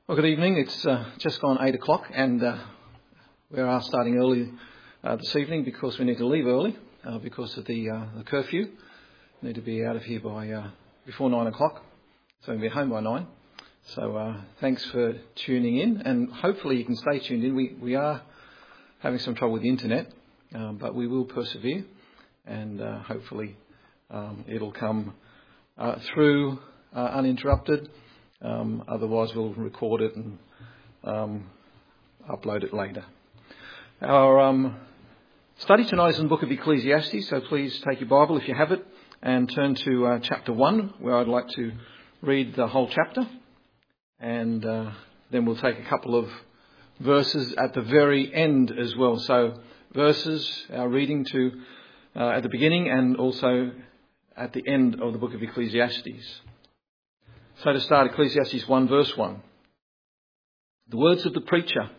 Well, good evening. It's just gone 8 o'clock and we are starting early this evening because we need to leave early because of the curfew. We need to be out of here by before 9 o'clock, so we'll be home by 9. So thanks for tuning in, and hopefully you can stay tuned in. We are having some trouble with the internet, but we will persevere, and hopefully it'll come through uninterrupted. Otherwise we'll record it and upload it later. Our study tonight is in the book of Ecclesiastes, so please take your Bible if you have it and turn to chapter 1, where I'd like to read the whole chapter, and then we'll take a couple of verses at the very end as well. So verses, our reading to at the beginning and also at the end of the book of Ecclesiastes. So to start, Ecclesiastes 1 verse 1. The words of the preacher,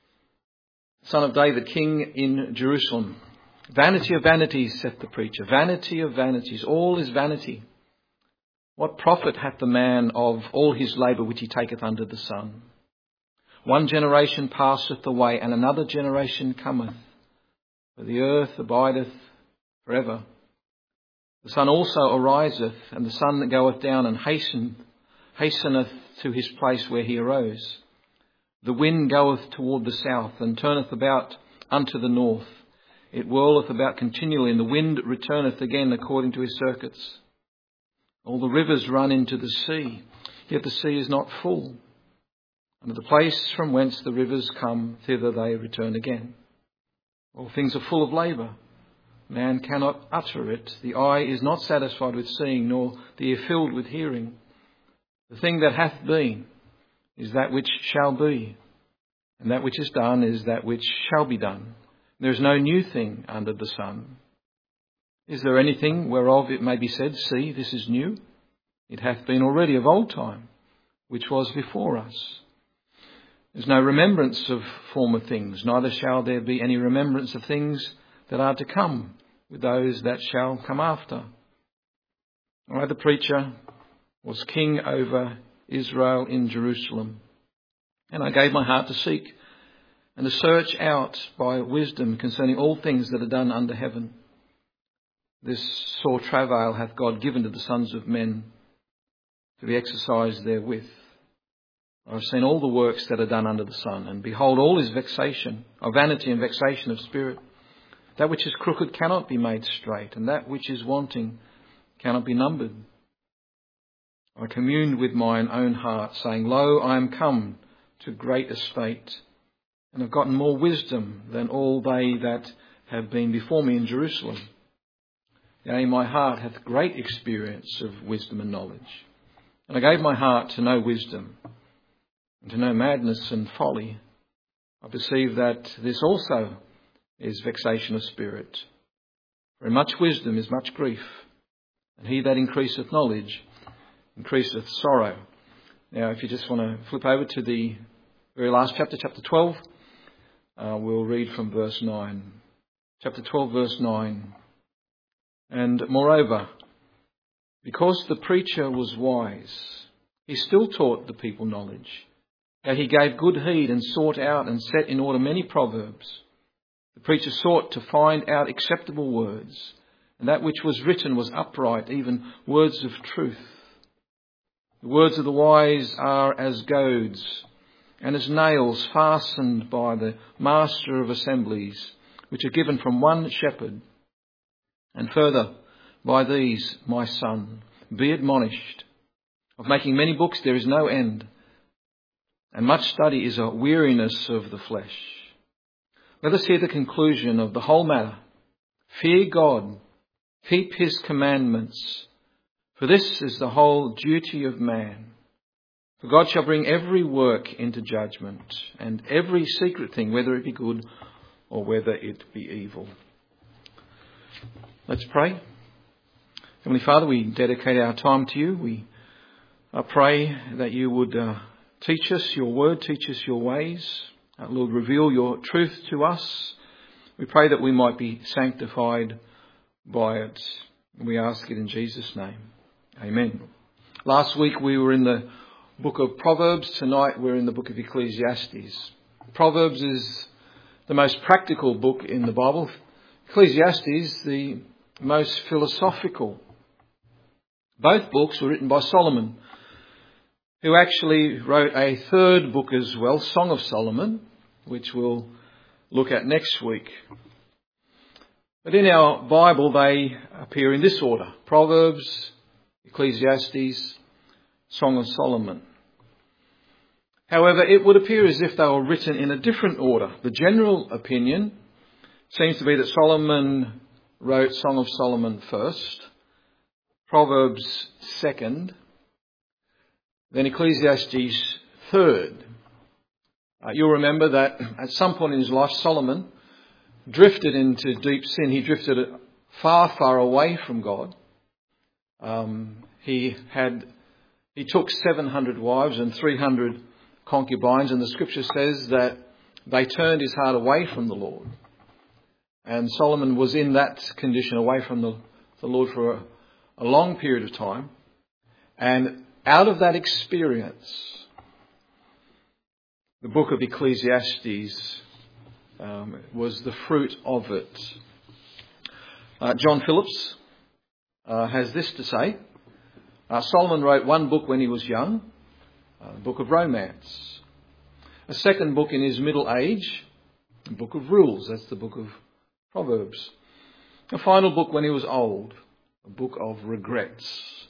son of David, king in Jerusalem. Vanity of vanities, saith the preacher. Vanity of vanities. All is vanity. What profit hath the man of all his labour which he taketh under the sun? One generation passeth away, and another generation cometh. For the earth abideth forever. The sun also ariseth, and the sun goeth down, and hasteneth to his place where he arose. The wind goeth toward the south, and turneth about unto the north. It whirleth about continually, and the wind returneth again according to his circuits. All the rivers run into the sea, yet the sea is not full. And to the place from whence the rivers come, thither they return again. All things are full of labour. Man cannot utter it. The eye is not satisfied with seeing, nor the ear filled with hearing. The thing that hath been is that which shall be, and that which is done is that which shall be done. There is no new thing under the sun. Is there anything whereof it may be said, see, this is new? It hath been already of old time, which was before us. There is no remembrance of former things, neither shall there be any remembrance of things that are to come with those that shall come after. I, the preacher, was king over Israel in Jerusalem. And I gave my heart to seek and to search out by wisdom concerning all things that are done under heaven. This sore travail hath God given to the sons of men to be exercised therewith. I have seen all the works that are done under the sun, and behold, all is vexation, of vanity and vexation of spirit. That which is crooked cannot be made straight, and that which is wanting cannot be numbered. I communed with mine own heart, saying, Lo, I am come to great estate, and have gotten more wisdom than all they that have been before me in Jerusalem. Yea, my heart hath great experience of wisdom and knowledge. And I gave my heart to know wisdom, and to know madness and folly. I perceive that this also is vexation of spirit. For in much wisdom is much grief, and he that increaseth knowledge increaseth sorrow. Now, if you just want to flip over to the very last chapter, chapter 12, we'll read from verse 9. Chapter 12, verse 9. And moreover, because the preacher was wise, he still taught the people knowledge. Yet he gave good heed and sought out and set in order many proverbs. The preacher sought to find out acceptable words, and that which was written was upright, even words of truth. The words of the wise are as goads, and as nails fastened by the master of assemblies, which are given from one shepherd. And further, by these, my son, be admonished. Of making many books there is no end, and much study is a weariness of the flesh. Let us hear the conclusion of the whole matter. Fear God, keep his commandments, for this is the whole duty of man. For God shall bring every work into judgment, and every secret thing, whether it be good or whether it be evil. Let's pray. Heavenly Father, we dedicate our time to you. We pray that you would teach us your word, teach us your ways. Lord, reveal your truth to us. We pray that we might be sanctified by it. We ask it in Jesus' name. Amen. Last week we were in the book of Proverbs. Tonight we're in the book of Ecclesiastes. Proverbs is the most practical book in the Bible. Ecclesiastes, the most philosophical. Both books were written by Solomon, who actually wrote a third book as well, Song of Solomon, which we'll look at next week. But in our Bible, they appear in this order: Proverbs, Ecclesiastes, Song of Solomon. However, it would appear as if they were written in a different order. The general opinion seems to be that Solomon wrote Song of Solomon first, Proverbs second, then Ecclesiastes third. You'll remember that at some point in his life, Solomon drifted into deep sin. He drifted far, far away from God. He took 700 wives and 300 concubines, and the scripture says that they turned his heart away from the Lord. And Solomon was in that condition, away from the Lord for a long period of time. And out of that experience, the book of Ecclesiastes was the fruit of it. John Phillips has this to say. Solomon wrote one book when he was young, the book of romance. A second book in his middle age, the book of rules, that's the book of Proverbs. A final book when he was old, a book of regrets.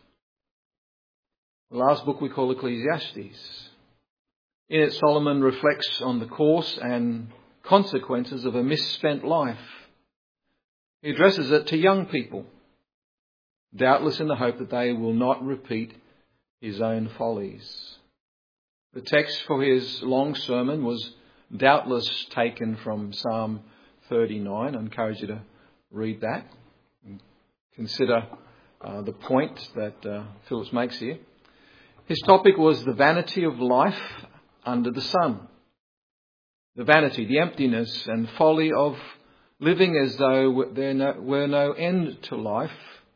The last book we call Ecclesiastes. In it, Solomon reflects on the course and consequences of a misspent life. He addresses it to young people, doubtless in the hope that they will not repeat his own follies. The text for his long sermon was doubtless taken from Psalm 39. I encourage you to read that and consider the point that Phillips makes here. His topic was the vanity of life under the sun. The vanity, the emptiness and folly of living as though there were no end to life,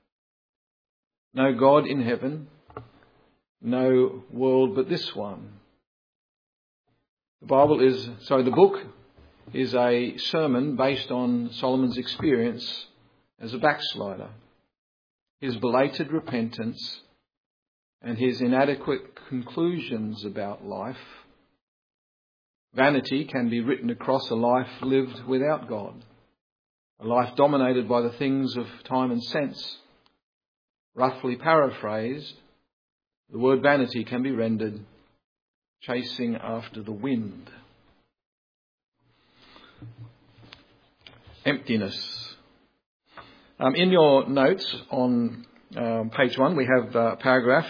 no God in heaven, no world but this one. The book is a sermon based on Solomon's experience as a backslider, his belated repentance, and his inadequate conclusions about life. Vanity can be written across a life lived without God, a life dominated by the things of time and sense. Roughly paraphrased, the word vanity can be rendered chasing after the wind. Emptiness. In your notes on page 1, we have a paragraph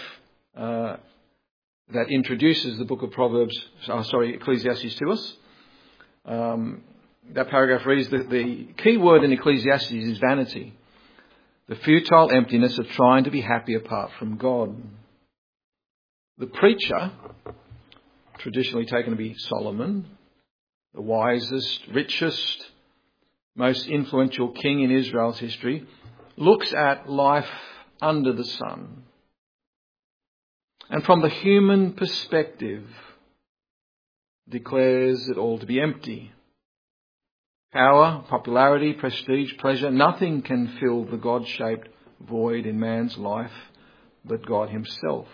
that introduces the book of Ecclesiastes to us. That paragraph reads that the key word in Ecclesiastes is vanity, the futile emptiness of trying to be happy apart from God. The preacher, traditionally taken to be Solomon, the wisest, richest, most influential king in Israel's history, looks at life under the sun. And from the human perspective, declares it all to be empty. Power, popularity, prestige, pleasure, nothing can fill the God-shaped void in man's life but God himself.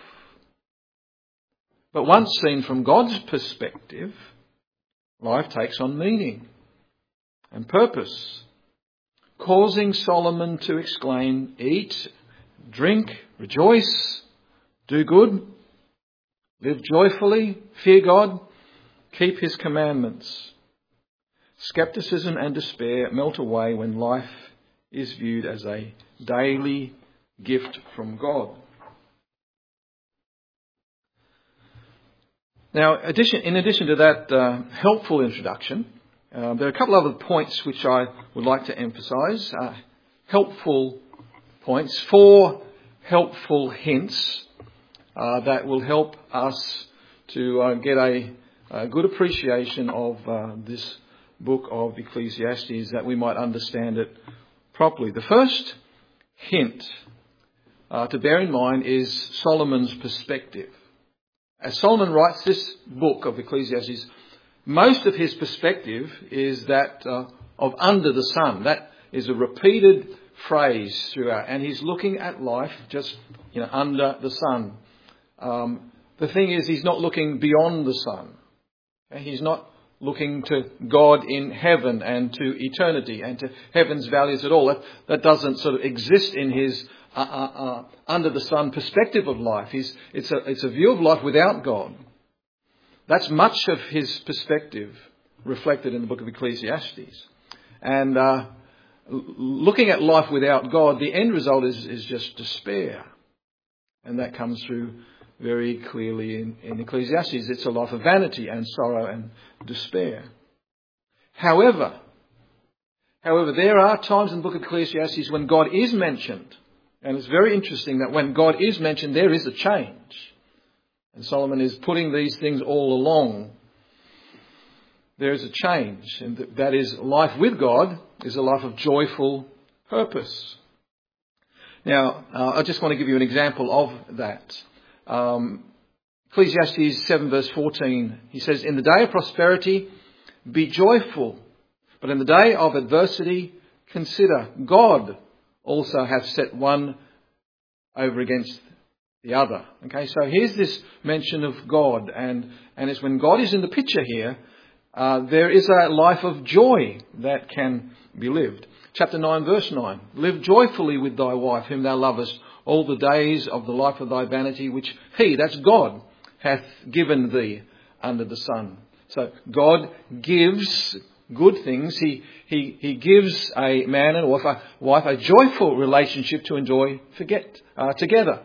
But once seen from God's perspective, life takes on meaning and purpose, causing Solomon to exclaim, "Eat, drink, rejoice, do good, live joyfully, fear God, keep his commandments." Skepticism and despair melt away when life is viewed as a daily gift from God. Now, in addition to that helpful introduction, there are a couple other points which I would like to emphasise. Helpful points, 4 helpful hints that will help us to get a good appreciation of this book of Ecclesiastes, that we might understand it properly. The first hint to bear in mind is Solomon's perspective. as Solomon writes this book of Ecclesiastes, most of his perspective is that of under the sun. That is a repeated phrase throughout. And he's looking at life just, under the sun. The thing is, he's not looking beyond the sun. Okay? He's not looking to God in heaven and to eternity and to heaven's values at all. That doesn't sort of exist in his under the sun perspective of life. It's a view of life without God. That's much of his perspective reflected in the book of Ecclesiastes. And looking at life without God, the end result is just despair. And that comes through very clearly in Ecclesiastes. It's a life of vanity and sorrow and despair. However, there are times in the book of Ecclesiastes when God is mentioned. And it's very interesting that when God is mentioned, there is a change. And Solomon is putting these things all along. There is a change. And that is, life with God is a life of joyful purpose. Now, I just want to give you an example of that. Ecclesiastes 7 verse 14, he says, "In the day of prosperity, be joyful. But in the day of adversity, consider God also hath set one over against the other." Okay, so here's this mention of God. And it's when God is in the picture here, there is a life of joy that can be lived. Chapter 9 verse 9, "Live joyfully with thy wife whom thou lovest all the days of the life of thy vanity, which he," that's God, "hath given thee under the sun." So God gives good things. He gives a man and wife a joyful relationship to enjoy together.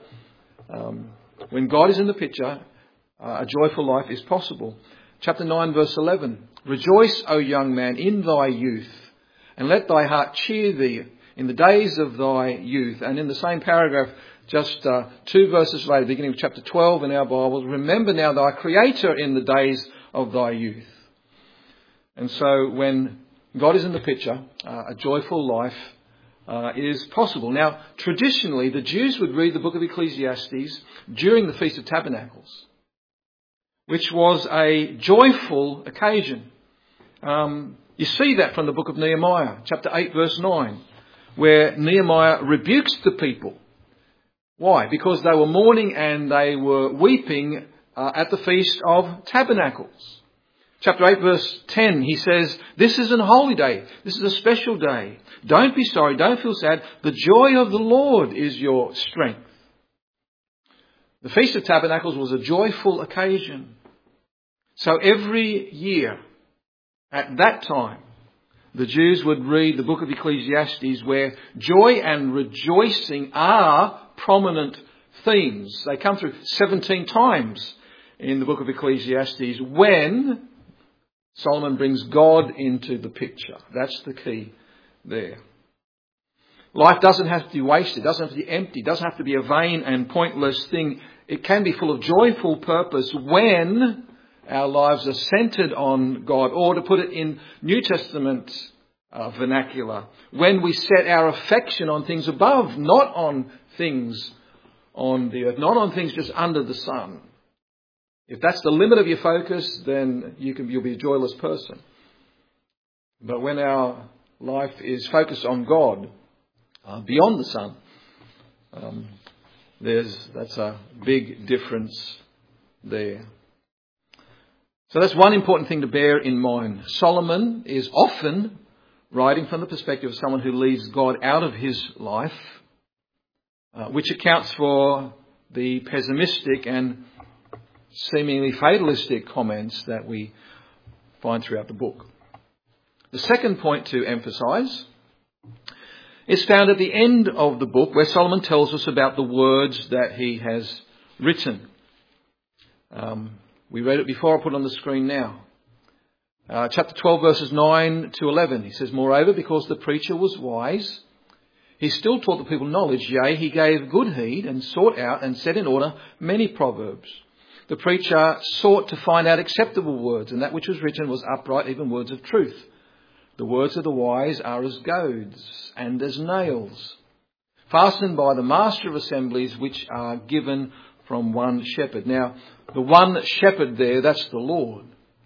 When God is in the picture, a joyful life is possible. Chapter 9 verse 11, "Rejoice, O young man, in thy youth, and let thy heart cheer thee in the days of thy youth." And in the same paragraph, just 2 verses later, beginning of chapter 12 in our Bibles, "Remember now thy Creator in the days of thy youth." And so when God is in the picture, a joyful life is possible. Now, traditionally, the Jews would read the book of Ecclesiastes during the Feast of Tabernacles, which was a joyful occasion. You see that from the book of Nehemiah, chapter 8, verse 9, where Nehemiah rebukes the people. Why? Because they were mourning and they were weeping at the Feast of Tabernacles. Chapter 8, verse 10, he says, "This is an holy day. This is a special day. Don't be sorry. Don't feel sad. The joy of the Lord is your strength." The Feast of Tabernacles was a joyful occasion. So every year, at that time, the Jews would read the book of Ecclesiastes, where joy and rejoicing are prominent themes. They come through 17 times in the book of Ecclesiastes when Solomon brings God into the picture. That's the key there. Life doesn't have to be wasted, doesn't have to be empty, doesn't have to be a vain and pointless thing. It can be full of joyful purpose when our lives are centred on God, or to put it in New Testament vernacular, when we set our affection on things above, not on things on the earth, not on things just under the sun. If that's the limit of your focus, then you'll be a joyless person. But when our life is focused on God, beyond the sun, that's a big difference there. So that's one important thing to bear in mind. Solomon is often writing from the perspective of someone who leaves God out of his life, which accounts for the pessimistic and seemingly fatalistic comments that we find throughout the book. The second point to emphasise is found at the end of the book, where Solomon tells us about the words that he has written. We read it before, I'll put it on the screen now. Chapter 12 verses 9 to 11. He says, "Moreover, because the preacher was wise, he still taught the people knowledge. Yea, he gave good heed and sought out and set in order many proverbs. The preacher sought to find out acceptable words, and that which was written was upright, even words of truth. The words of the wise are as goads and as nails, fastened by the master of assemblies, which are given from one shepherd. Now, the one shepherd there, that's the Lord.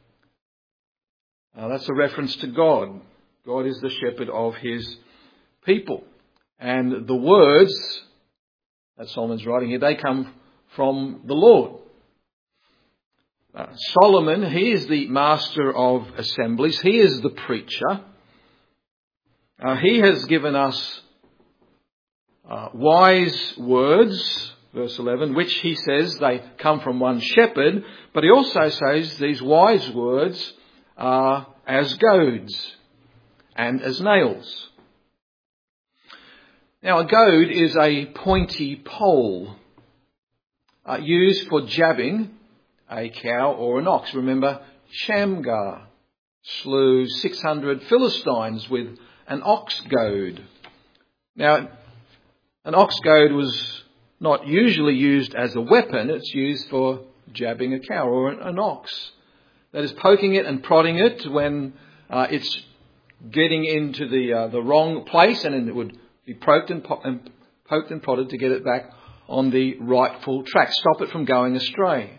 That's a reference to God. God is the shepherd of his people. And the words that Solomon's writing here, they come from the Lord. Solomon, he is the master of assemblies. He is the preacher. He has given us wise words, verse 11, which he says they come from one shepherd. But he also says these wise words are as goads and as nails. Now, a goad is a pointy pole used for jabbing a cow or an ox. Remember, Shamgar slew 600 Philistines with an ox goad. Now, an ox goad was not usually used as a weapon. It's used for jabbing a cow or an ox. That is, poking it and prodding it when it's getting into the wrong place, and it would be poked and prodded to get it back on the rightful track, stop it from going astray.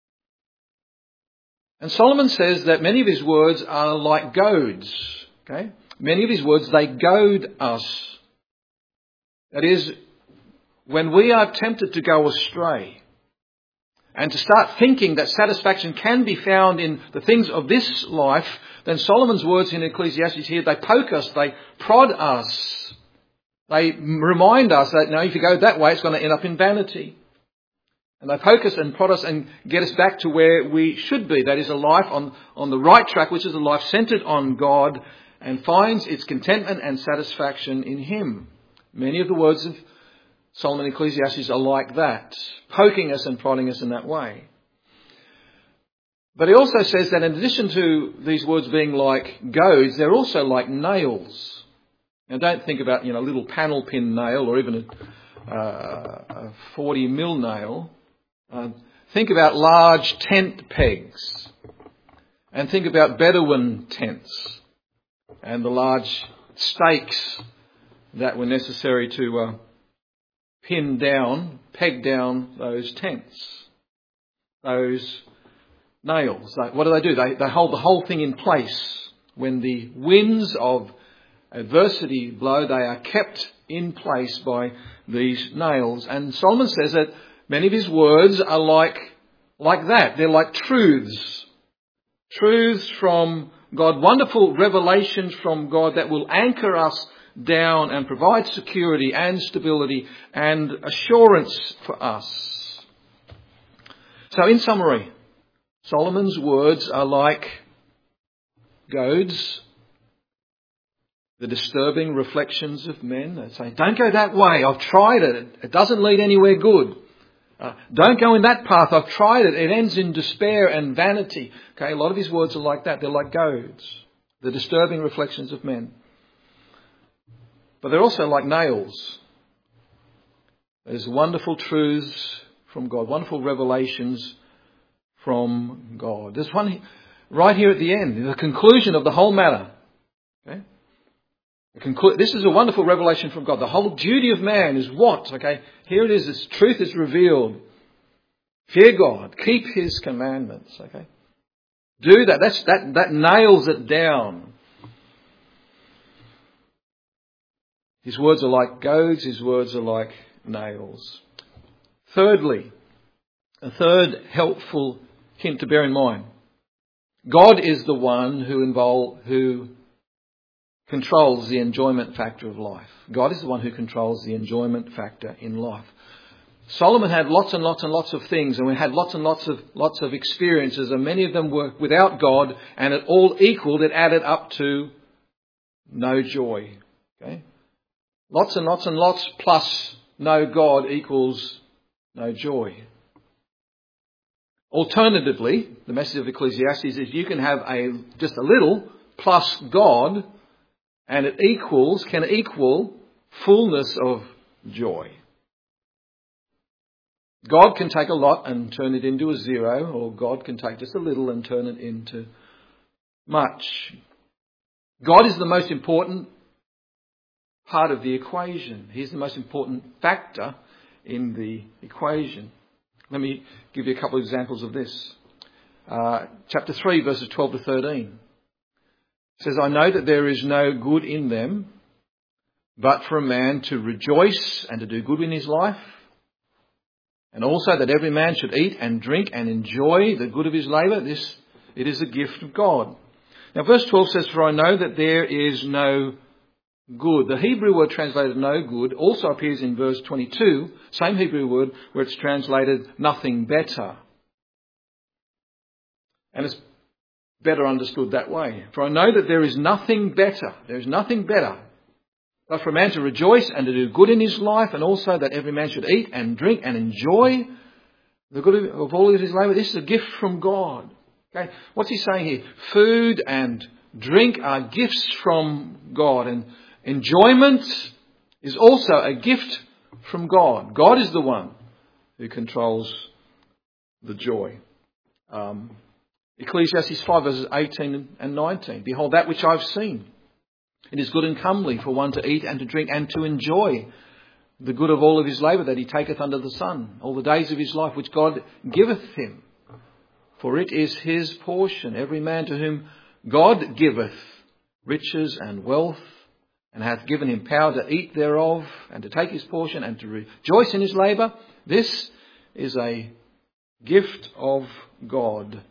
And Solomon says that many of his words are like goads. Okay? Many of his words, they goad us. That is, when we are tempted to go astray and to start thinking that satisfaction can be found in the things of this life, then Solomon's words in Ecclesiastes here, they poke us, they prod us. They remind us that, no, if you go that way, it's going to end up in vanity. And they poke us and prod us and get us back to where we should be. That is a life on the right track, which is a life centred on God and finds its contentment and satisfaction in him. Many of the words of Solomon in Ecclesiastes are like that, poking us and prodding us in that way. But he also says that in addition to these words being like goads, they're also like nails. Now, don't think about, a little panel pin nail or even a 40 mil nail. Think about large tent pegs. And think about Bedouin tents and the large stakes that were necessary to peg down those tents, those nails. What do? They hold the whole thing in place. When the winds of adversity blow, they are kept in place by these nails. And Solomon says that many of his words are like that. They're like truths. Truths from God, wonderful revelations from God that will anchor us down and provide security and stability and assurance for us. So in summary, Solomon's words are like goads, the disturbing reflections of men. They say, don't go that way. I've tried it. It doesn't lead anywhere good. Don't go in that path. I've tried it. It ends in despair and vanity. Okay, a lot of his words are like that. They're like goads, the disturbing reflections of men. But they're also like nails. There's wonderful truths from God, wonderful revelations from God. There's one right here at the end, the conclusion of the whole matter. Okay? This is a wonderful revelation from God. The whole duty of man is what? Okay, here it is. This truth is revealed. Fear God. Keep his commandments. Okay, do that. That nails it down. His words are like goads. His words are like nails. Thirdly, a third helpful hint to bear in mind. God is the one who controls the enjoyment factor of life. God is the one who controls the enjoyment factor in life. Solomon had lots and lots and lots of things, and we had lots and lots of experiences, and many of them were without God, and it all equaled, it added up to no joy. Okay? Lots and lots and lots plus no God equals no joy. Alternatively, the message of Ecclesiastes is you can have just a little plus God, and it can equal fullness of joy. God can take a lot and turn it into a zero, or God can take just a little and turn it into much. God is the most important part of the equation. He's the most important factor in the equation. Let me give you a couple of examples of this. Chapter 3, verses 12 to 13. It says, I know that there is no good in them, but for a man to rejoice and to do good in his life, and also that every man should eat and drink and enjoy the good of his labour. It is a gift of God. Now verse 12 says, for I know that there is no good. The Hebrew word translated no good also appears in verse 22, same Hebrew word, where it's translated nothing better. And it's better understood that way. For I know that there is nothing better. There is nothing better. But for a man to rejoice and to do good in his life, and also that every man should eat and drink and enjoy the good of all of his labour. This is a gift from God. Okay, what's he saying here? Food and drink are gifts from God, and enjoyment is also a gift from God. God is the one who controls the joy. Ecclesiastes 5 verses 18 and 19. Behold that which I've seen. It is good and comely for one to eat and to drink and to enjoy the good of all of his labour that he taketh under the sun, all the days of his life which God giveth him. For it is his portion, every man to whom God giveth riches and wealth, and hath given him power to eat thereof, and to take his portion, and to rejoice in his labour. This is a gift of God.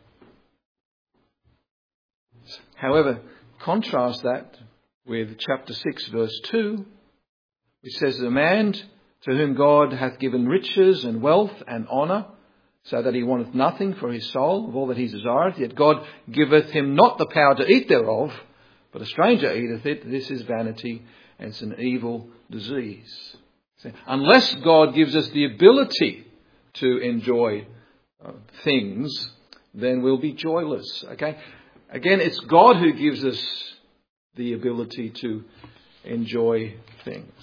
However, contrast that with chapter 6 verse 2, which says, a man to whom God hath given riches and wealth and honour, so that he wanteth nothing for his soul of all that he desireth, yet God giveth him not the power to eat thereof, but a stranger eateth it. This is vanity, and it's an evil disease. So, unless God gives us the ability to enjoy things, then we'll be joyless. Okay? Again, it's God who gives us the ability to enjoy things.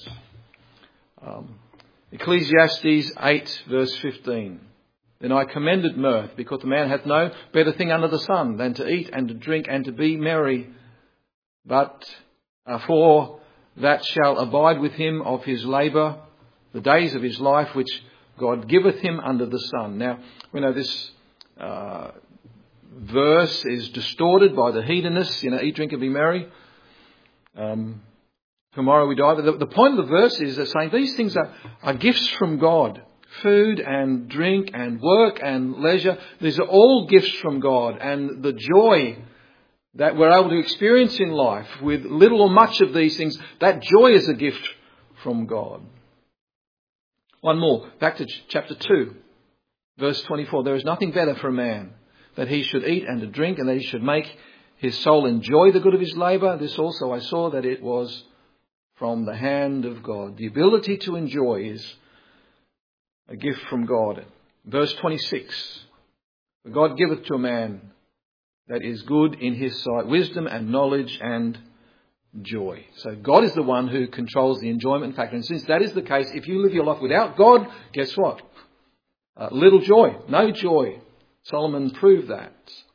Ecclesiastes 8 verse 15. Then I commended mirth, because the man hath no better thing under the sun than to eat and to drink and to be merry. But for that shall abide with him of his labour, the days of his life, which God giveth him under the sun. Now, we know this verse is distorted by the hedonists, eat, drink and be merry. Tomorrow we die. But the point of the verse is that saying these things are gifts from God. Food and drink and work and leisure. These are all gifts from God. And the joy that we're able to experience in life with little or much of these things, that joy is a gift from God. One more. Back to chapter 2, verse 24. There is nothing better for a man that he should eat and to drink, and that he should make his soul enjoy the good of his labour. This also I saw, that it was from the hand of God. The ability to enjoy is a gift from God. Verse 26. For God giveth to a man that is good in his sight, wisdom and knowledge and joy. So God is the one who controls the enjoyment factor. And since that is the case, if you live your life without God, guess what? Little joy, no joy. Solomon proved that.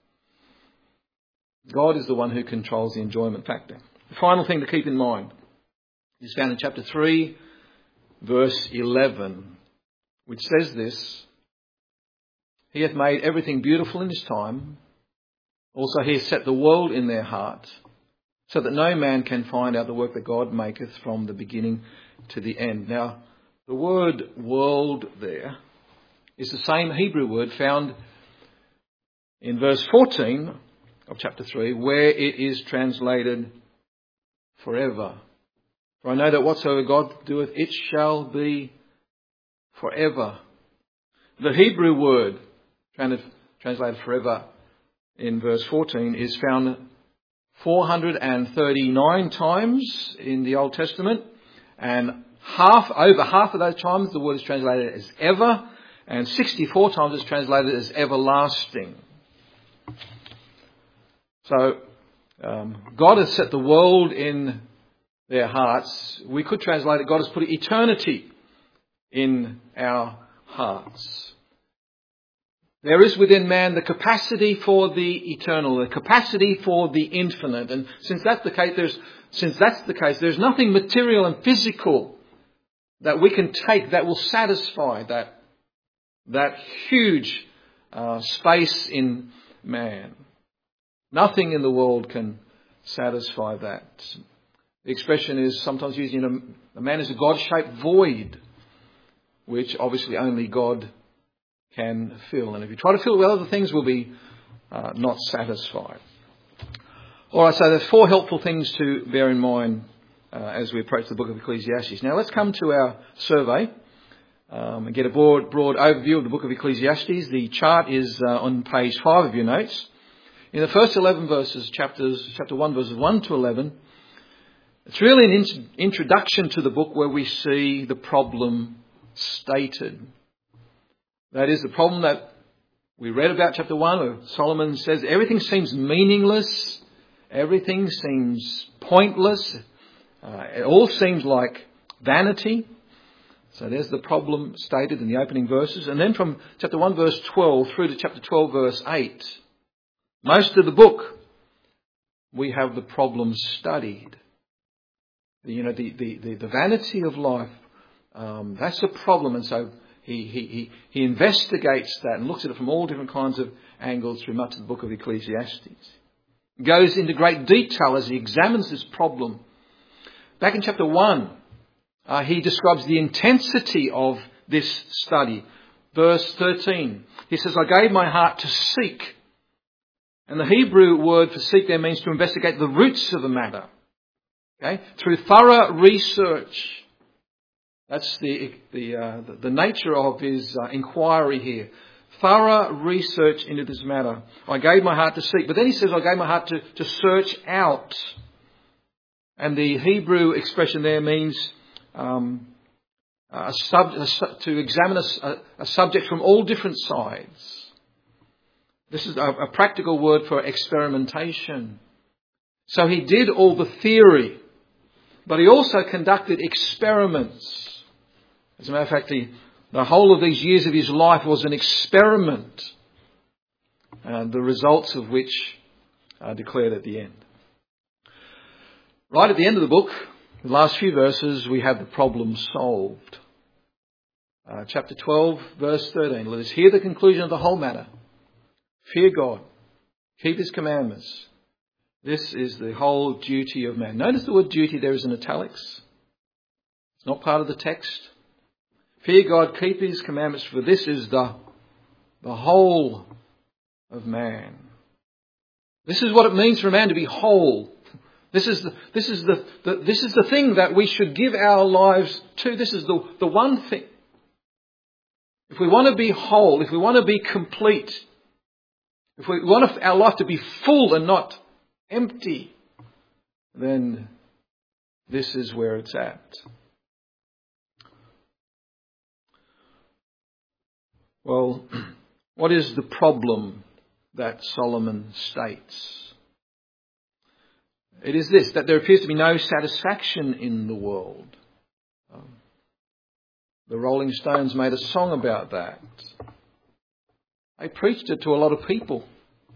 God is the one who controls the enjoyment factor. The final thing to keep in mind is found in chapter 3, verse 11, which says this: He hath made everything beautiful in his time. Also he hath set the world in their heart, so that no man can find out the work that God maketh from the beginning to the end. Now, the word world there is the same Hebrew word found in verse 14 of chapter 3, where it is translated forever. For I know that whatsoever God doeth, it shall be forever. The Hebrew word translated forever in verse 14 is found 439 times in the Old Testament, and over half of those times the word is translated as ever, and 64 times it's translated as everlasting. So God has set the world in their hearts. We could translate it, God has put eternity in our hearts. There is within man the capacity for the eternal, the capacity for the infinite. And since that's the case, there's nothing material and physical that we can take that will satisfy that that huge space in man. Nothing in the world can satisfy that. The expression is sometimes used, a man is a God-shaped void, which obviously only God can fill. And if you try to fill it with other things, we'll be not satisfied. All right, so there's 4 helpful things to bear in mind as we approach the book of Ecclesiastes. Now let's come to our survey and get a broad overview of the book of Ecclesiastes. The chart is on page 5 of your notes. In the first 11 verses, chapter 1, verses 1 to 11, it's really an introduction to the book where we see the problem stated. That is the problem that we read about chapter 1, where Solomon says everything seems meaningless, everything seems pointless, it all seems like vanity. So there's the problem stated in the opening verses. And then from chapter 1 verse 12 through to chapter 12 verse 8, most of the book we have the problem studied. The vanity of life, that's a problem. And so he investigates that and looks at it from all different kinds of angles through much of the book of Ecclesiastes. He goes into great detail as he examines this problem. Back in chapter 1, he describes the intensity of this study. Verse 13, he says, I gave my heart to seek. And the Hebrew word for seek there means to investigate the roots of a matter. Okay? Through thorough research. That's the nature of his inquiry here. Thorough research into this matter. I gave my heart to seek. But then he says, I gave my heart to search out. And the Hebrew expression there means to examine a subject from all different sides. This is a practical word for experimentation. So he did all the theory, but he also conducted experiments. As a matter of fact, the whole of these years of his life was an experiment, the results of which are declared at the end. Right at the end of the book, the last few verses, we have the problem solved. Chapter 12, verse 13. Let us hear the conclusion of the whole matter. Fear God. Keep His commandments. This is the whole duty of man. Notice the word duty there is in italics. It's not part of the text. Fear God, keep His commandments, for this is the whole of man. This is what it means for a man to be whole. This is the thing that we should give our lives to. This is the one thing. If we want to be whole, if we want to be complete, if we want our life to be full and not empty, then this is where it's at. Well, what is the problem that Solomon states? It is this, that there appears to be no satisfaction in the world. The Rolling Stones made a song about that. They preached it to a lot of people.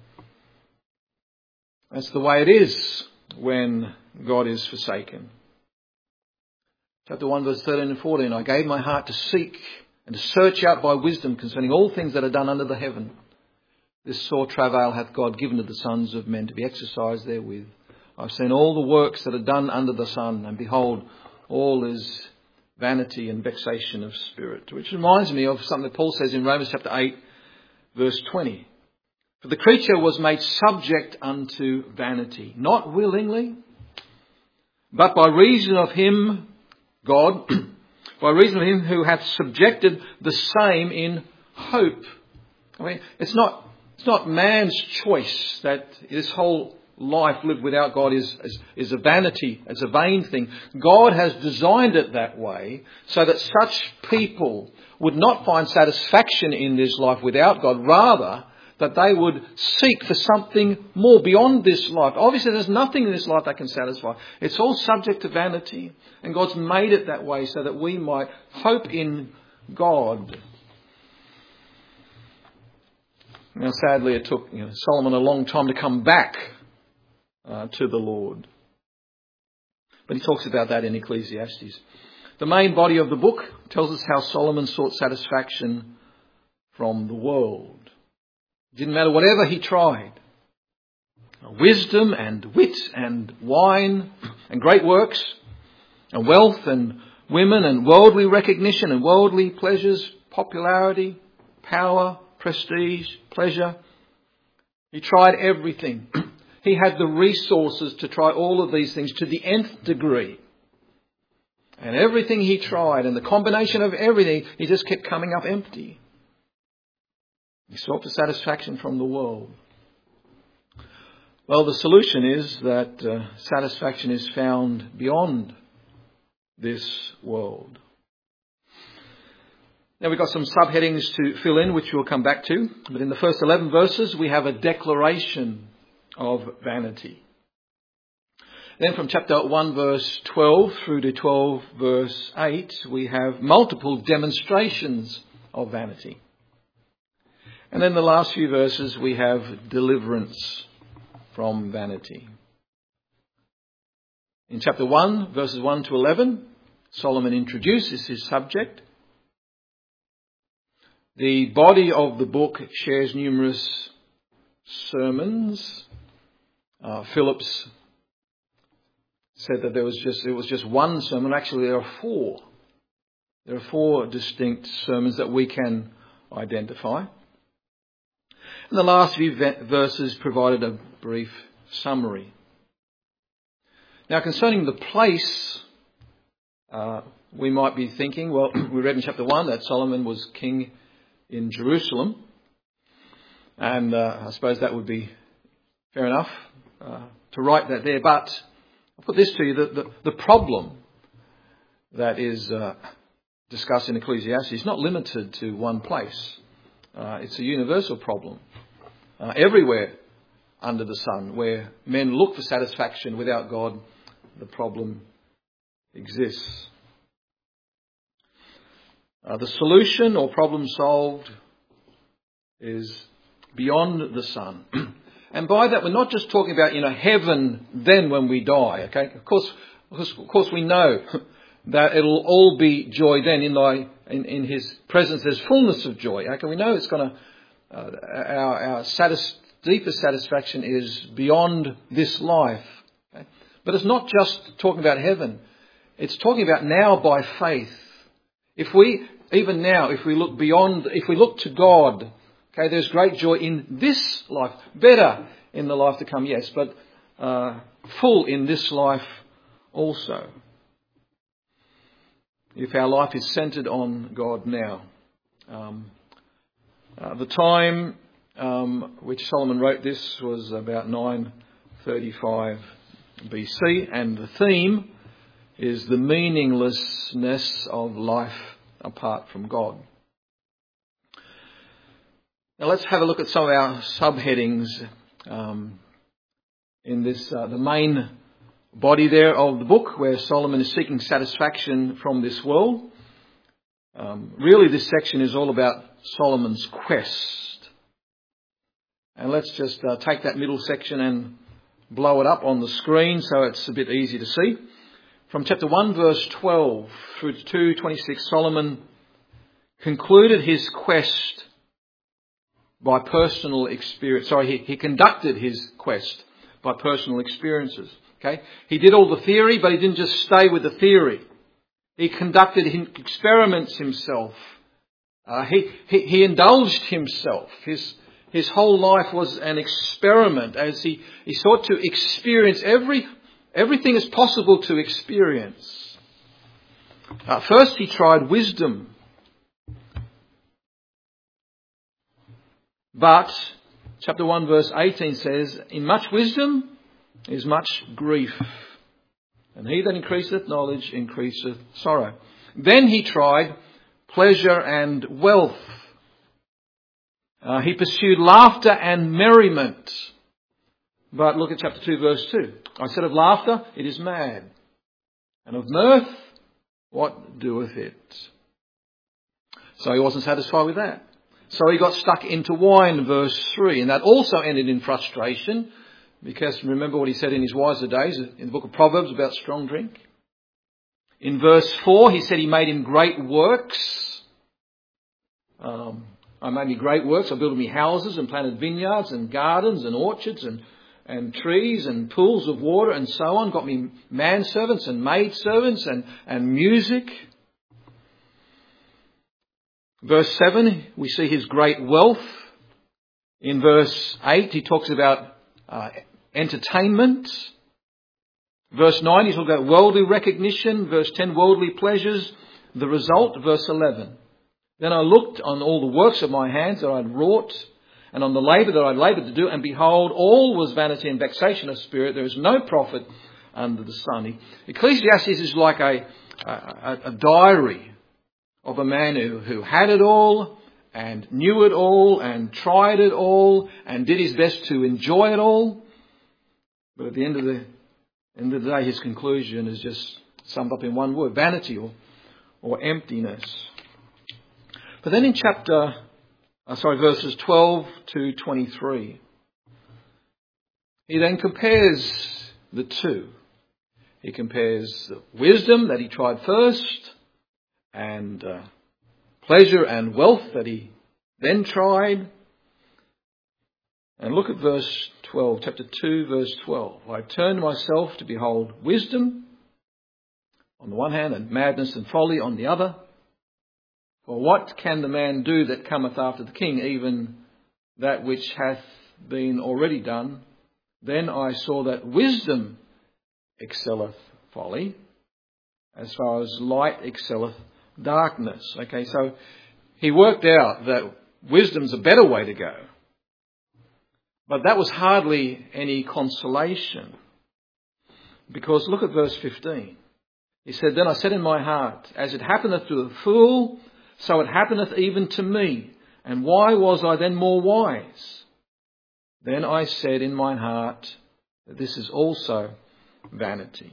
That's the way it is when God is forsaken. Chapter 1, verse 13 and 14. I gave my heart to seek and to search out by wisdom concerning all things that are done under the heaven. This sore travail hath God given to the sons of men to be exercised therewith. I've seen all the works that are done under the sun, and behold, all is vanity and vexation of spirit. Which reminds me of something that Paul says in Romans chapter 8, verse 20. For the creature was made subject unto vanity, not willingly, but by reason of him, God, by reason of him who hath subjected the same in hope. I mean, it's not man's choice that this whole life lived without God is a vanity, it's a vain thing. God has designed it that way so that such people would not find satisfaction in this life without God, rather that they would seek for something more beyond this life. Obviously there's nothing in this life that can satisfy. It's all subject to vanity, and God's made it that way so that we might hope in God. Now sadly it took Solomon a long time to come back to the Lord. But he talks about that in Ecclesiastes. The main body of the book tells us how Solomon sought satisfaction from the world. It didn't matter whatever he tried. Wisdom and wit and wine and great works and wealth and women and worldly recognition and worldly pleasures, popularity, power, prestige, pleasure. He tried everything. He had the resources to try all of these things to the nth degree. And everything he tried and the combination of everything, he just kept coming up empty. He sought for satisfaction from the world. Well, the solution is that satisfaction is found beyond this world. Now we've got some subheadings to fill in, which we'll come back to. But in the first 11 verses, we have a declaration of vanity. Then from chapter 1 verse 12 through to 12 verse 8, we have multiple demonstrations of vanity. And then the last few verses, we have deliverance from vanity. In chapter 1, verses 1 to 11, Solomon introduces his subject. The body of the book shares numerous sermons. Phillips said that it was just one sermon. Actually, there are four. There are four distinct sermons that we can identify. And the last few verses provided a brief summary. Now, concerning the place, we might be thinking, well, we read in chapter 1 that Solomon was king in Jerusalem. And I suppose that would be fair enough to write that there. But I'll put this to you, the problem that is discussed in Ecclesiastes is not limited to one place. It's a universal problem. Everywhere under the sun, where men look for satisfaction without God, the problem exists. The solution or problem solved is beyond the sun. And by that, we're not just talking about, heaven then when we die. Okay, of course, we know that it'll all be joy then. In His presence, there's fullness of joy. Okay, we know it's going to. Our deepest satisfaction is beyond this life. Okay? But it's not just talking about heaven. It's talking about now by faith. If we look beyond, if we look to God, okay, there's great joy in this life. Better in the life to come, yes, but full in this life also. If our life is centred on God now. The time which Solomon wrote this was about 935 BC, and the theme is the meaninglessness of life apart from God. Now let's have a look at some of our subheadings in this, the main body there of the book, where Solomon is seeking satisfaction from this world. Really, this section is all about Solomon's quest. And let's just take that middle section and blow it up on the screen so it's a bit easy to see. From chapter 1, verse 12 through to 2:26, Solomon concluded his quest by personal experience. He conducted his quest by personal experiences. Okay, he did all the theory, but he didn't just stay with the theory. He conducted experiments himself. He indulged himself. His whole life was an experiment as he sought to experience everything is possible to experience. First, he tried wisdom. But, chapter 1, verse 18 says, in much wisdom is much grief. And he that increaseth knowledge increaseth sorrow. Then he tried pleasure and wealth. He pursued laughter and merriment. But look at chapter 2, verse 2. I said of laughter, it is mad. And of mirth, what doeth it? So he wasn't satisfied with that. So he got stuck into wine, verse 3. And that also ended in frustration. Because remember what he said in his wiser days in the book of Proverbs about strong drink. In verse 4, he said he made him great works. I made me great works. I built me houses and planted vineyards and gardens and orchards and trees and pools of water and so on. Got me manservants and maidservants and music. Verse 7, we see his great wealth. In verse 8, he talks about entertainment. Verse 9, he talks about worldly recognition. Verse 10, worldly pleasures. The result, verse 11. Then I looked on all the works of my hands that I had wrought, and on the labour that I laboured to do, and behold, all was vanity and vexation of spirit. There is no profit under the sun. Ecclesiastes is like a diary of a man who had it all, and knew it all, and tried it all, and did his best to enjoy it all. But at the end of the day, his conclusion is just summed up in one word: vanity or emptiness. But then in verses 12 to 23, he then compares the two. He compares the wisdom that he tried first and pleasure and wealth that he then tried. And look at verse 12, chapter 2, verse 12. I turned myself to behold wisdom on the one hand and madness and folly on the other. For what can the man do that cometh after the king, even that which hath been already done? Then I saw that wisdom excelleth folly, as far as light excelleth darkness. Okay, so he worked out that wisdom's a better way to go. But that was hardly any consolation. Because look at verse 15. He said, Then I said in my heart, as it happeneth to the fool, so it happeneth even to me. And why was I then more wise? Then I said in my heart that this is also vanity.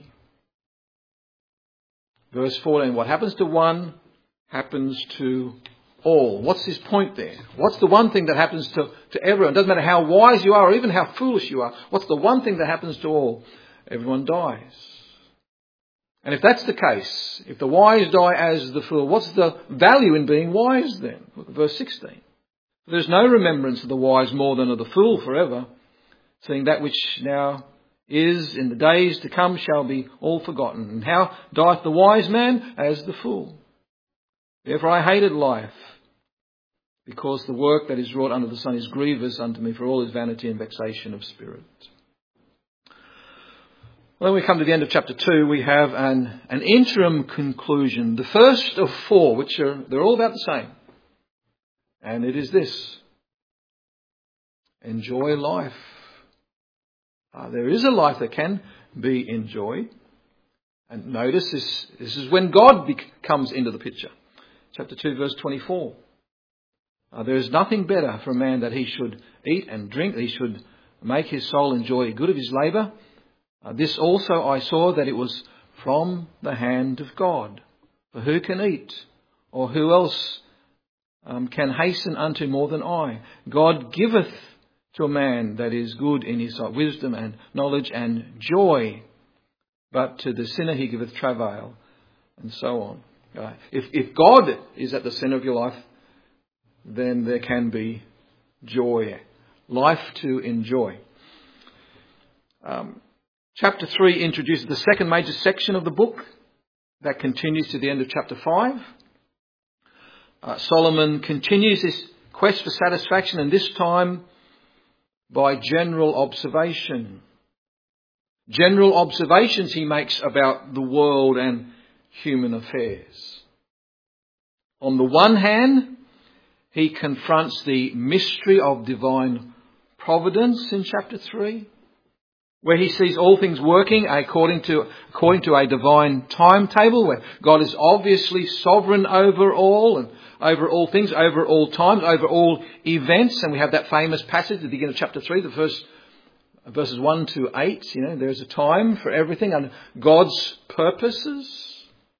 Verse 14, what happens to one happens to all. What's his point there? What's the one thing that happens to everyone? It doesn't matter how wise you are or even how foolish you are. What's the one thing that happens to all? Everyone dies. And if that's the case, if the wise die as the fool, what's the value in being wise then? Look at verse 16. There's no remembrance of the wise more than of the fool forever, seeing that which now is in the days to come shall be all forgotten. And how dieth the wise man? As the fool. Therefore I hated life, because the work that is wrought under the sun is grievous unto me, for all is vanity and vexation of spirit. When we come to the end of chapter 2, we have an interim conclusion. The first of four, they're all about the same. And it is this: enjoy life. There is a life that can be enjoyed. And notice this is when God comes into the picture. Chapter 2, verse 24. There is nothing better for a man that he should eat and drink, that he should make his soul enjoy good of his labour. This also I saw, that it was from the hand of God. For who can eat? Or who else can hasten unto more than I? God giveth to a man that is good in his sight, wisdom and knowledge and joy. But to the sinner he giveth travail, and so on. If God is at the centre of your life, then there can be joy. Life to enjoy. Chapter 3 introduces the second major section of the book that continues to the end of chapter 5. Solomon continues his quest for satisfaction, and this time by general observation. General observations he makes about the world and human affairs. On the one hand, he confronts the mystery of divine providence in chapter 3. Where he sees all things working according to a divine timetable, where God is obviously sovereign over all and over all things, over all times, over all events. And we have that famous passage at the beginning of chapter 3, the first verses 1 to 8. There's a time for everything and God's purposes.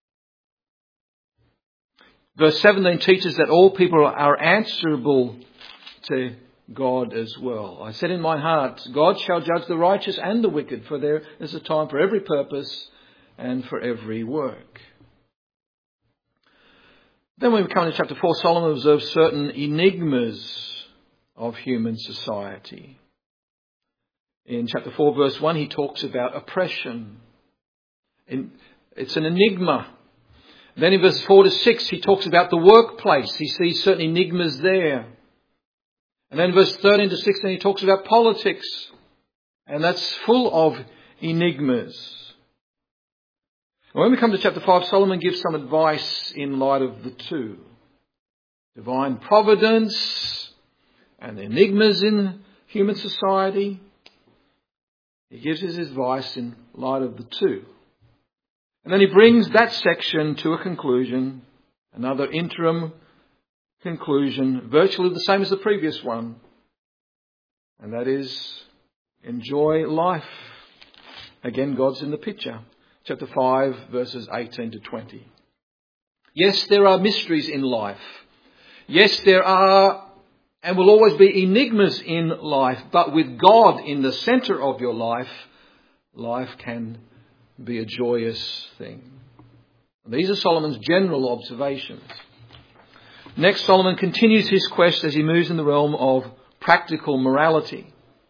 Verse 17 teaches that all people are answerable to God as well. I said in my heart, God shall judge the righteous and the wicked, for there is a time for every purpose and for every work. Then when we come to chapter 4, Solomon observes certain enigmas of human society. In chapter 4 verse 1 he talks about oppression. It's an enigma. Then in verses 4 to 6 he talks about the workplace. He sees certain enigmas there. And then in verse 13 to 16 he talks about politics. And that's full of enigmas. When we come to chapter 5, Solomon gives some advice in light of the two. Divine providence and the enigmas in human society. He gives his advice in light of the two. And then he brings that section to a conclusion, another interim conclusion, virtually the same as the previous one. And that is, enjoy life. Again, God's in the picture. Chapter 5, verses 18 to 20. Yes, there are mysteries in life. Yes, there are and will always be enigmas in life. But with God in the centre of your life, life can be a joyous thing. And these are Solomon's general observations. Next, Solomon continues his quest as he moves in the realm of practical morality.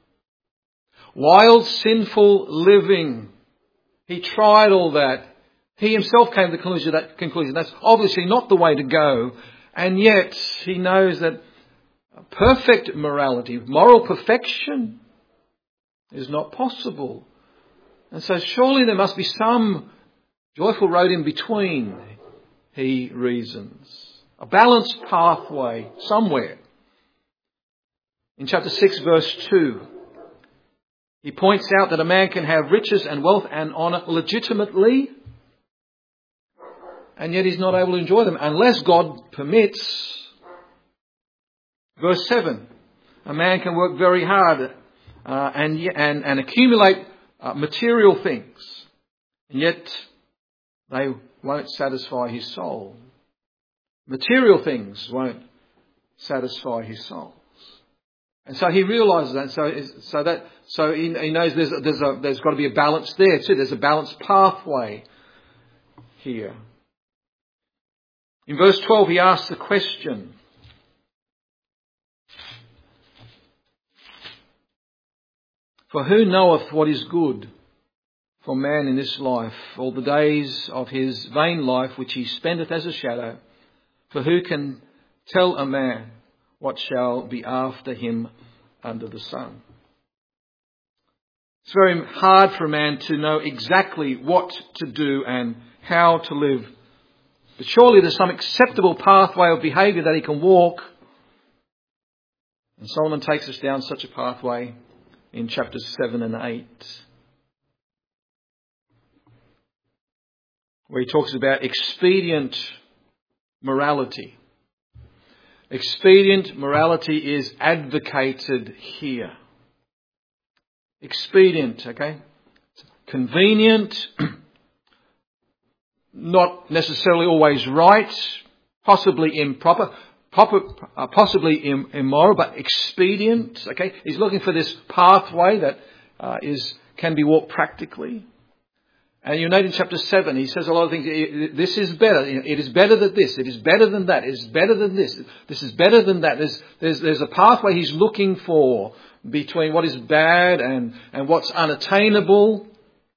Wild, sinful living. He tried all that. He himself came to the conclusion that's obviously not the way to go. And yet he knows that perfect morality, moral perfection, is not possible. And so surely there must be some joyful road in between, he reasons. A balanced pathway somewhere. In chapter 6 verse 2, he points out that a man can have riches and wealth and honour legitimately, and yet he's not able to enjoy them unless God permits. Verse 7, a man can work very hard and accumulate material things, and yet they won't satisfy his soul. Material things won't satisfy his soul. And so he realises that. So he knows there's got to be a balance there too. There's a balanced pathway here. In verse 12, he asks the question: "For who knoweth what is good for man in this life, all the days of his vain life which he spendeth as a shadow? For who can tell a man what shall be after him under the sun?" It's very hard for a man to know exactly what to do and how to live. But surely there's some acceptable pathway of behaviour that he can walk. And Solomon takes us down such a pathway in chapters 7 and 8, where he talks about expedient morality. Expedient morality is advocated here. Expedient, okay? Convenient, not necessarily always right, possibly improper, possibly immoral, but expedient, okay? He's looking for this pathway that can be walked practically. And you note in chapter 7, he says a lot of things. This is better. It is better than this. It is better than that. It is better than this. This is better than that. There's a pathway he's looking for between what is bad and what's unattainable.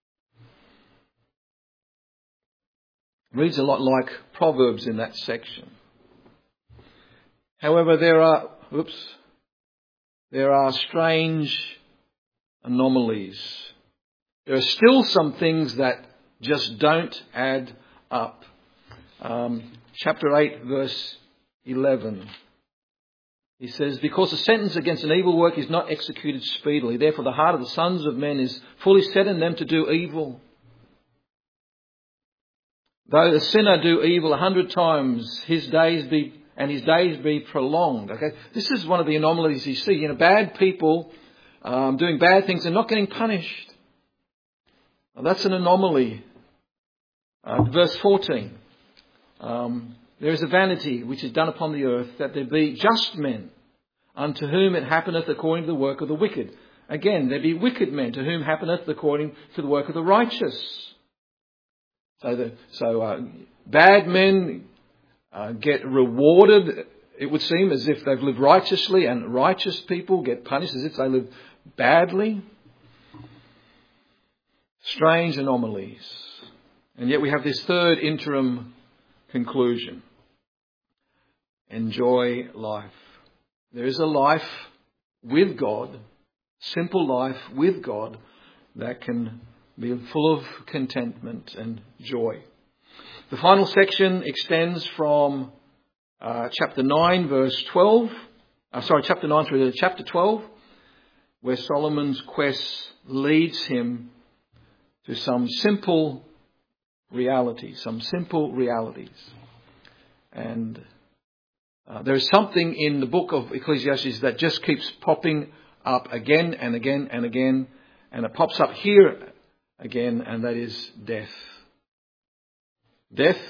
Reads a lot like Proverbs in that section. However, there are strange anomalies. There are still some things that just don't add up. Chapter 8, verse 11. He says, "Because the sentence against an evil work is not executed speedily. Therefore the heart of the sons of men is fully set in them to do evil. Though the sinner do evil 100 times, his days be prolonged." Okay, this is one of the anomalies you see. Bad people doing bad things and not getting punished. Well, that's an anomaly. Verse 14. "There is a vanity which is done upon the earth, that there be just men, unto whom it happeneth according to the work of the wicked. Again, there be wicked men, to whom happeneth according to the work of the righteous." So bad men get rewarded, it would seem, as if they've lived righteously, and righteous people get punished as if they live badly. Strange anomalies. And yet we have this third interim conclusion. Enjoy life. There is a life with God, simple life with God, that can be full of contentment and joy. The final section extends from chapter 9 verse 12, chapter 9 through to chapter 12, where Solomon's quest leads him to some simple realities. And there is something in the book of Ecclesiastes that just keeps popping up again and again and again, and it pops up here again, and that is death. Death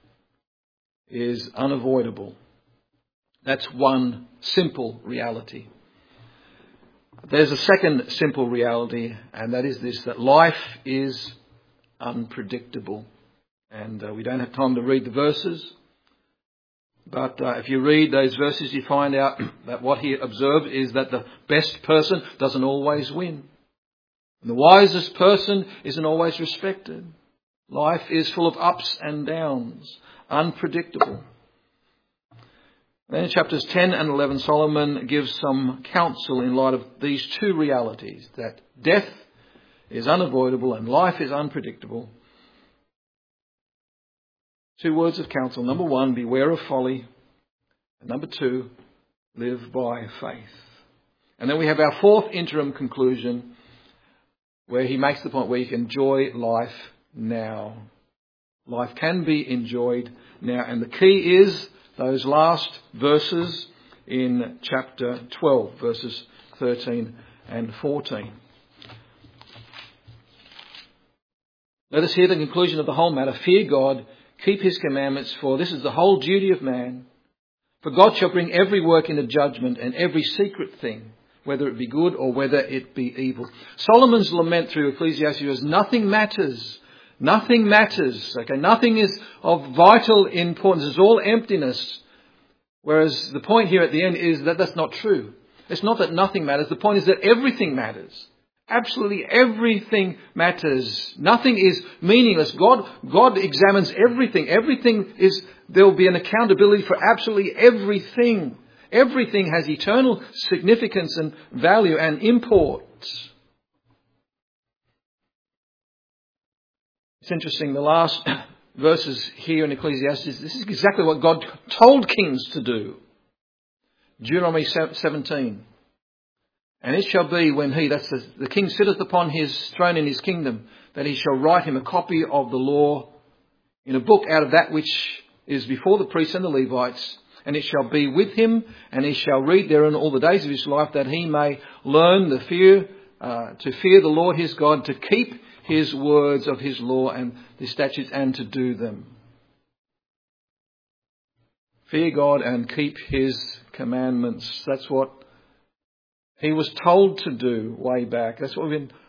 is unavoidable. That's one simple reality. There's a second simple reality, and that is this, that life is unpredictable. And we don't have time to read the verses, but if you read those verses, you find out that what he observed is that the best person doesn't always win. And the wisest person isn't always respected. Life is full of ups and downs, unpredictable. Then in chapters 10 and 11, Solomon gives some counsel in light of these two realities, that death is unavoidable and life is unpredictable. Two words of counsel. Number one, beware of folly. And number two, live by faith. And then we have our fourth interim conclusion, where he makes the point where you can enjoy life now. Life can be enjoyed now. And the key is those last verses in chapter 12, verses 13 and 14. Let us hear the conclusion of the whole matter. Fear God, keep his commandments, for this is the whole duty of man. For God shall bring every work into judgment, and every secret thing, whether it be good or whether it be evil. Solomon's lament through Ecclesiastes is nothing matters. Nothing matters. Okay, nothing is of vital importance. It's all emptiness. Whereas the point here at the end is that that's not true. It's not that nothing matters. The point is that everything matters. Absolutely everything matters. Nothing is meaningless. God examines everything. There will be an accountability for absolutely everything. Everything has eternal significance and value and import. It's interesting, the last verses here in Ecclesiastes, this is exactly what God told kings to do. Deuteronomy 17. And it shall be when the king sitteth upon his throne in his kingdom, that he shall write him a copy of the law in a book out of that which is before the priests and the Levites. And it shall be with him, and he shall read therein all the days of his life, that he may learn to fear the Lord his God, to keep his words of his law and the statutes, and to do them. Fear God and keep his commandments. That's what he was told to do way back. That's what we've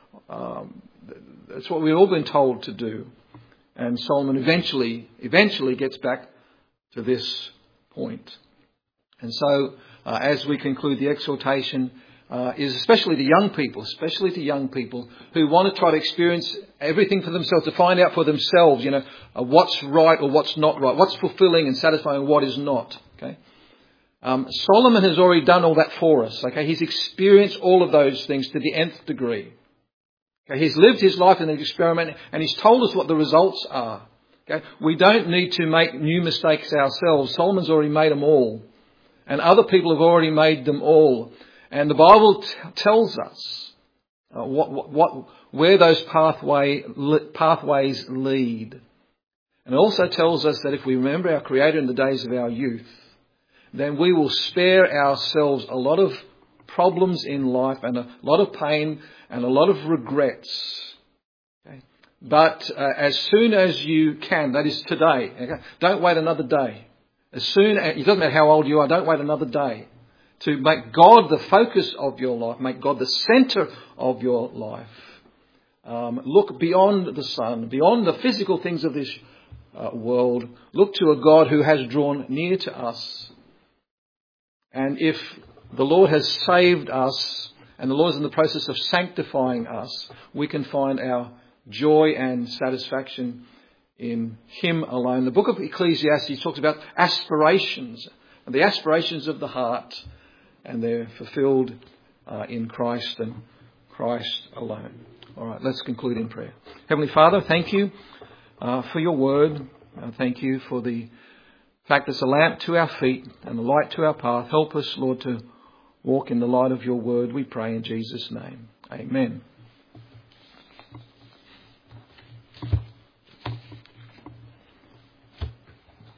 all been told to do. And Solomon eventually gets back to this point. And so, as we conclude, the exhortation is especially to young people who want to try to experience everything for themselves, to find out for themselves, what's right or what's not right, what's fulfilling and satisfying, what is not. Okay. Solomon has already done all that for us. Okay, he's experienced all of those things to the nth degree. Okay, he's lived his life in an experiment, and he's told us what the results are. Okay, we don't need to make new mistakes ourselves. Solomon's already made them all, and other people have already made them all. And the Bible tells us where those pathways lead. And it also tells us that if we remember our Creator in the days of our youth, then we will spare ourselves a lot of problems in life and a lot of pain and a lot of regrets. Okay? But as soon as you can, that is today, okay? Don't wait another day. It doesn't matter how old you are, don't wait another day. To make God the focus of your life, make God the centre of your life. Look beyond the sun, beyond the physical things of this world look to a God who has drawn near to us. And if the Lord has saved us and the Lord is in the process of sanctifying us, we can find our joy and satisfaction in Him alone. The book of Ecclesiastes talks about aspirations, and the aspirations of the heart, and they're fulfilled in Christ and Christ alone. All right, let's conclude in prayer. Heavenly Father, thank you for your word. Thank you for the fact that it's a lamp to our feet and a light to our path. Help us, Lord, to walk in the light of your word, we pray in Jesus' name. Amen.